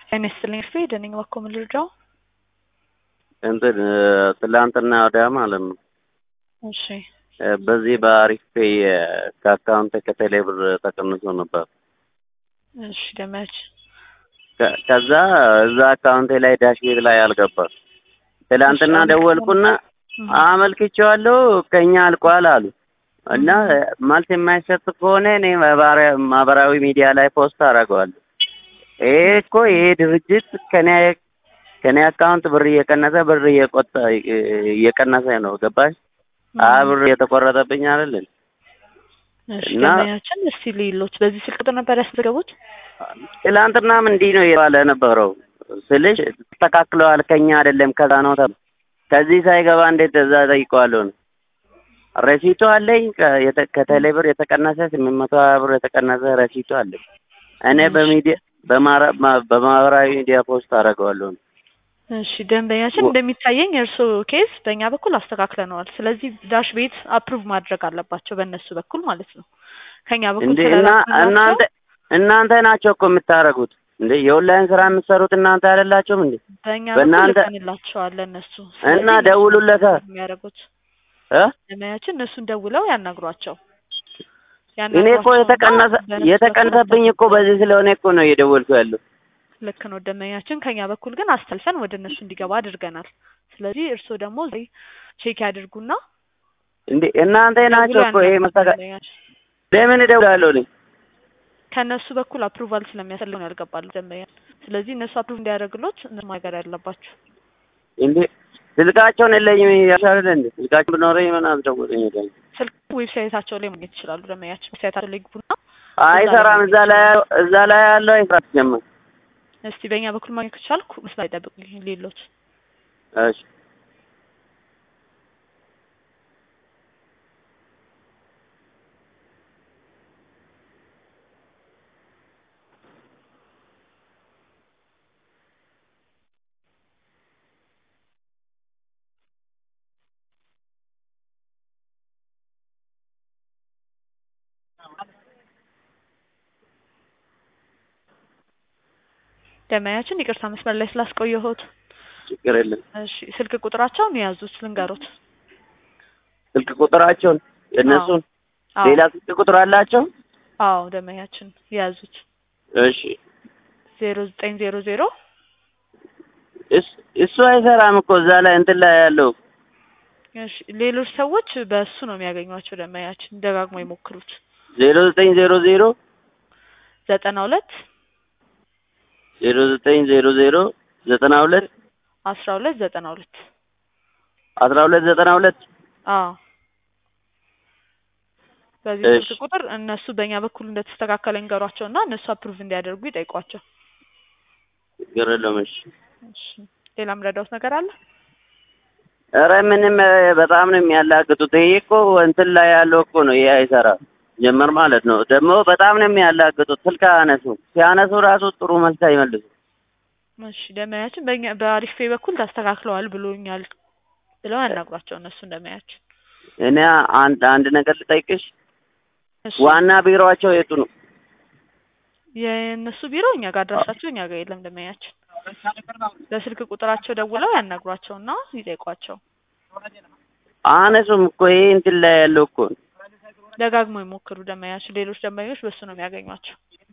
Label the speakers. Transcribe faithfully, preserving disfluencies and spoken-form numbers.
Speaker 1: አይነስልኝ ፌድ እኔ ወኮ ምልጃው
Speaker 2: እንትን ትላንትና ወዲያ ማለት ነው።
Speaker 1: እሺ
Speaker 2: በዚህ በአሪፍ ፔይ ከአካውንት ከቴሌ ብር ተቀንሶ ነበር።
Speaker 1: እሺ ደማች
Speaker 2: ከዛ እዛ አካውንቴ ላይ ዳሽ ቤት ላይ አልገባም። ትላንትና ደወልኩና አመልክቼዋለሁ ከኛ አልቋል አሉ እና መልስ የማይሰጥ ከሆነ እኔ ማህበራዊ ሚዲያ ላይ ፖስት አደርገዋለሁ። ይሄ እኮ ይሄ ድርጅት ከኔ ከኔ አካውንት ብር እየቀነሰ ብር እየቆጠ እየቀነሰ ነው። ገባሽ? አብር የተቆረጠብኝ አይደል?
Speaker 1: እሺ ደማያችን እስቲ ሌሎች በዚህ ስልክ ቁጥር ነበር ያስገቡት።
Speaker 2: ትላንትናም እንዲህ ነው የባለ ነበረው ስልሽ ተካክለዋል ከኛ አይደለም ከዛ ነው ተብ ከዚህ ሳይገባ እንዴት እዛ ጠይቀዋለሁ ነው ረሲቱ አለኝ ከተሌ ብር የተቀነሰ ስምንት መቶ ብር የተቀነሰ ረሲቱ አለኝ። እኔ በሚዲያ በማህበራዊ ሚዲያ ፖስት አደርገዋለሁ።
Speaker 1: እሺ ደንበኛችን እንደሚታየኝ እርሶ ኬስ በእኛ በኩል አስተካክለነዋል። ስለዚህ ዳሽ ቤት አፕሩቭ ማድረግ አለባቸው በእነሱ በኩል ማለት ነው። ከኛ በኩል
Speaker 2: ስለና እናንተ እናንተ ናቸው እኮ የምታረጉት እንዴ? የኦንላይን ስራ የምትሰሩት እናንተ አይደላችሁም እንዴ?
Speaker 1: በእኛ በኩል እንላቸዋለን እነሱ
Speaker 2: እና ደውሉለታ
Speaker 1: የሚያደርጉት
Speaker 2: እ
Speaker 1: ደንበኛችን እነሱን ደውለው ያናግሯቸው።
Speaker 2: እኔ እኮ የተቀነሰ የተቀነሰብኝ እኮ በዚህ ስለሆነ እኮ ነው እየደወልኩ ያለው።
Speaker 1: ልክ ነው ደንበኛችን። ከኛ በኩል ግን አስተልፈን ወደ እነሱ እንዲገባ አድርገናል። ስለዚህ እርሶ ደግሞ እዚህ ቼክ ያድርጉና
Speaker 2: እንዴ እናንተ ናቸው እኮ ይሄ መስተካ ለምን እደውላለሁ እኔ
Speaker 1: ከነሱ በኩል አፕሩቫል ስለሚያስፈልግ ነው ያልገባሉ ደንበኛ። ስለዚህ እነሱ አፕሩቭ እንዲያደርግሎት ማገር ያለባችሁ
Speaker 2: እንዴ ስልካቸውን የለኝም ያሻለ እንዴ ስልካቸው ብኖረኝ ምን አልደወለኝ ይላል።
Speaker 1: ስልክ ዌብሳይታቸው ላይ ማግኘት ይችላሉ ደንበኛችን። ዌብሳይታቸው ላይ ግቡና
Speaker 2: አይሰራም እዛ ላይ እዛ ላይ ያለው አይሰራም ጀመር።
Speaker 1: እስቲ በእኛ በኩል ማግኘት ከቻልኩ መስላይ ጠብቁኝ ሌሎች
Speaker 2: እሺ
Speaker 1: ደንበኛችን ይቅርታ መስመር ላይ ስላስቆየሁት።
Speaker 2: ችግር የለም።
Speaker 1: እሺ ስልክ ቁጥራቸውን ያዙት ልንገሩት።
Speaker 2: ስልክ ቁጥራቸውን የነሱን ሌላ ስልክ ቁጥር አላቸው?
Speaker 1: አዎ ደንበኛችን ያዙት።
Speaker 2: እሺ
Speaker 1: ዜሮ ዘጠኝ ዜሮ ዜሮ
Speaker 2: እስ እሱ አይሰራም እኮ እዛ ላይ እንትን ላይ ያለው።
Speaker 1: እሺ ሌሎች ሰዎች በእሱ ነው የሚያገኟቸው ደንበኛችን። ደጋግሞ ይሞክሩት።
Speaker 2: ዜሮ ዘጠኝ ዜሮ ዜሮ
Speaker 1: ዘጠና ሁለት
Speaker 2: ዜሮ ዘጠኝ ዜሮ ዜሮ ዘጠና ሁለት
Speaker 1: አስራ ሁለት ዘጠና ሁለት
Speaker 2: አስራ ሁለት ዘጠና ሁለት
Speaker 1: አዎ በዚህ ስልክ ቁጥር እነሱ በእኛ በኩል እንደተስተካከለ እንገሯቸውና እነሱ አፕሩቭ እንዲያደርጉ ይጠይቋቸው።
Speaker 2: ገረለሽ
Speaker 1: እሺ ሌላም ረዳውት ነገር አለ?
Speaker 2: ኧረ ምንም በጣም ነው የሚያላግጡት። ይሄ እኮ እንትን ላይ ያለው እኮ ነው ይሄ አይሰራም ጀመር ማለት ነው። ደግሞ በጣም ነው የሚያላግጡት። ስልክ አነሱ ሲያነሱ ራሱ ጥሩ መልስ አይመልሱ።
Speaker 1: እሺ ደንበኛችን በእኛ በአሪፍ ፔይ በኩል ተስተካክለዋል ብሎኛል ብለው ያናግሯቸው እነሱ ደንበኛችን።
Speaker 2: እኔ አንድ አንድ ነገር ልጠይቅሽ። ዋና ቢሮአቸው የቱ ነው?
Speaker 1: የእነሱ ቢሮ እኛ ጋር አድራሻቸው እኛ ጋር የለም ደንበኛችን። በስልክ ቁጥራቸው ደውለው ያናግሯቸውና ይጠይቋቸው።
Speaker 2: አነሱም እኮ ይሄ እንትን ላይ ያለው እኮ
Speaker 1: ደጋግሞ ይሞክሩ ደንበኛችን። ሌሎች ደንበኞች በሱ ነው የሚያገኟቸው።